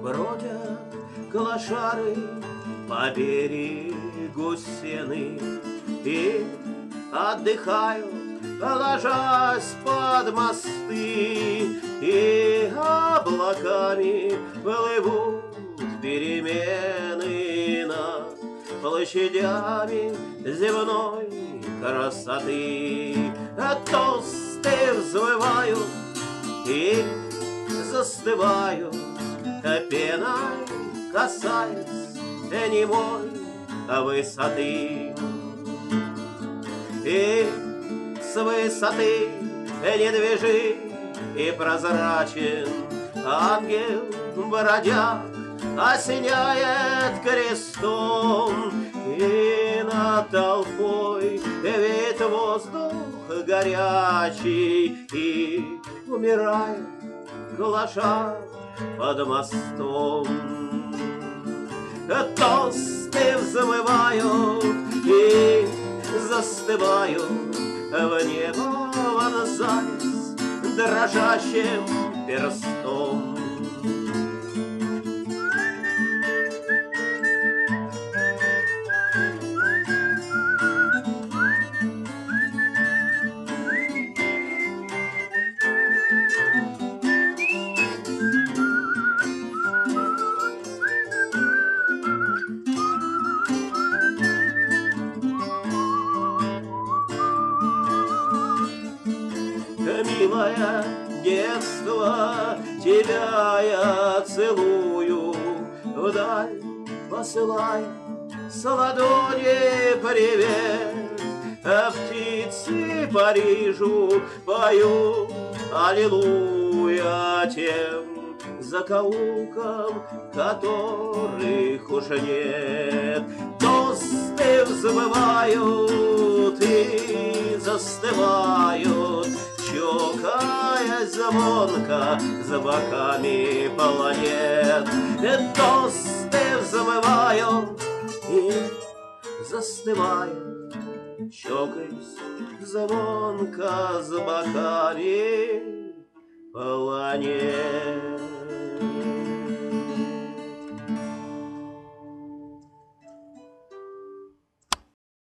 Бродят клошары по берегу Сены и отдыхают, ложась под мосты, и облаками плывут перемены над площадями земной красоты. Тосты взвывают и застывают, пеной касаясь немой высоты. И с высоты недвижим и прозрачен ангел бродяг осеняет крестом, и над толпой веет воздух горячий, и умирает глаша под мостом. Тосты взмывают и застывают в небо, вонзаясь дрожащим перстом. Милое детство, тебя я целую, вдаль посылай с ладони привет, а птицы Парижу поют аллилуйя тем закоулкам, которых уже нет. Тосты взмывают и застывают, чокаясь звонко с боками планет. Тосты взмывают и застывают, чокаясь звонко с боками планет.